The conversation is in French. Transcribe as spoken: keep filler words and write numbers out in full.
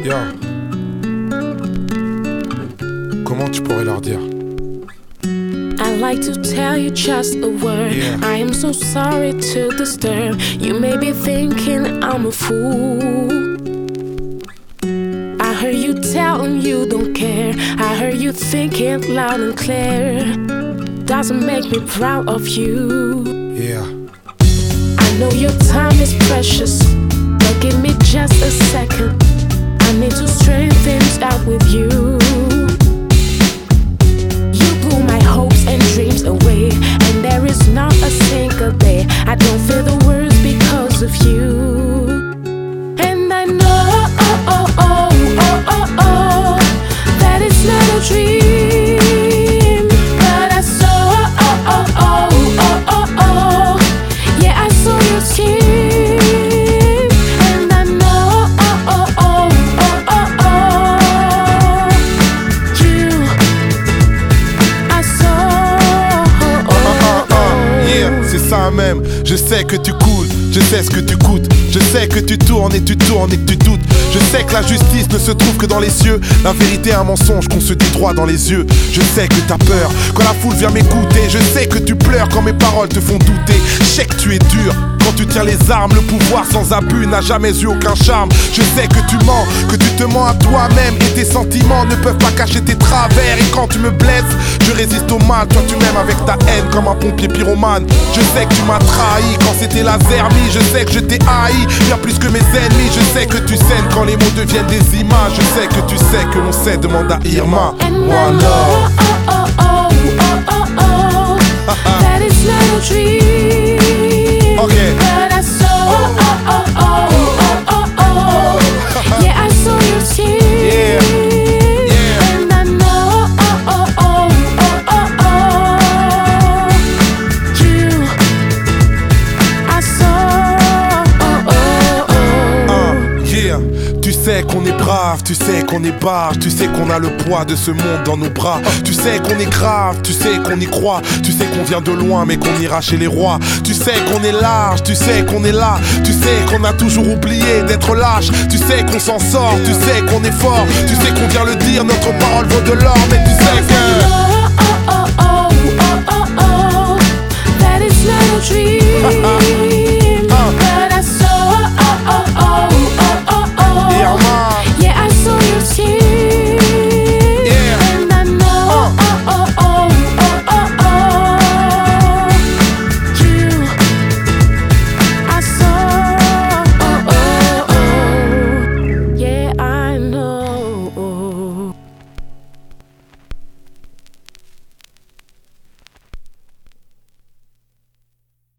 Yo. Comment tu pourrais leur dire? I'd like to tell you just a word. Yeah. I am so sorry to disturb. You may be thinking I'm a fool. I heard you tell him you don't care. I heard you thinking loud and clear. Doesn't make me proud of you. Yeah. I know your time is precious, but give me just a second. I need to straighten things out with you. You blew my hopes and dreams away, and there is not a single day I don't feel the worst because of you. And I know oh, oh, oh, oh, oh, oh, that it's not a dream, but I saw oh, oh, oh, oh, oh, oh, yeah, I saw your skin. And I know oh, oh, oh, oh, oh, oh, you, I saw oh, oh, oh, oh. Yeah, c'est ça même. Je sais que tu coules, je sais ce que tu coûtes. Je sais que tu tournes et tu tournes et que tu doutes. Je sais que la justice ne se trouve que dans les cieux. La vérité est un mensonge qu'on se dit droit dans les yeux. Je sais que t'as peur quand la foule vient m'écouter. Je sais que tu pleures quand mes paroles te font douter. Je sais que tu es dur quand tu tiens les armes. Le pouvoir sans abus n'a jamais eu aucun charme. Je sais que tu mens, que tu te mens à toi-même. Et tes sentiments ne peuvent pas cacher tes travers. Et quand tu me blesses, je résiste au mal. Toi tu m'aimes avec ta haine comme un pompier pyromane. Je sais que tu m'as trahi quand c'était la zermie. Je sais que je t'ai haï bien plus que mes ennemis. Je sais que tu saignes quand les mots deviennent des images. Je sais que tu sais que l'on sait, demande à Irma. And I One know, love. oh, oh, oh, oh, oh, oh, that it's not a dream. Okay. But I saw, oh, oh, oh, oh, oh, oh, yeah, I saw your skin. Yeah. Yeah. And I know, oh, oh, oh, oh, oh, oh, you, I saw, oh, oh, oh. Uh, yeah. Tu sais qu'on est brave, tu sais qu'on est barge, tu sais qu'on a le poids de ce monde dans nos bras. Tu sais qu'on est grave, tu sais qu'on y croit, tu sais qu'on vient de loin mais qu'on ira chez les rois. Tu sais qu'on est large, tu sais qu'on est là, tu sais qu'on a toujours oublié d'être lâche. Tu sais qu'on s'en sort, tu sais qu'on est fort, tu sais qu'on vient le dire, notre parole vaut de l'or. Mais tu sais que Oh, oh, oh, oh, oh, oh, that is not a dream.